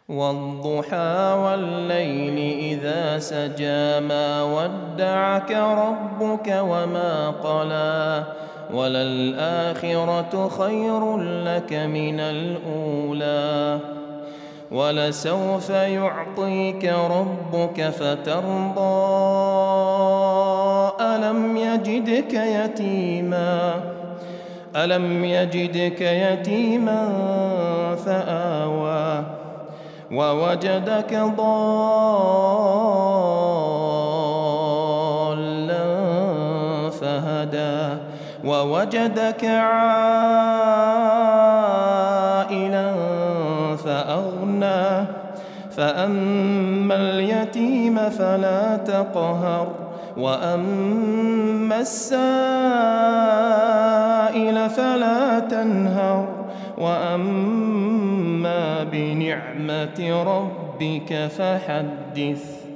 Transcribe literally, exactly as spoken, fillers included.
والضحى والليل إذا سجى ما ودعك ربك وما قلى وللآخرة خير لك من الأولى ولسوف يعطيك ربك فترضى ألم يجدك يتيما ألم يجدك يتيما فآوى ووجدك ضالا فهدى ووجدك عائلا فأغنى فأما اليتيم فلا تقهر وأما السائل فلا تنهر وأما بنعمة ربك فحدث.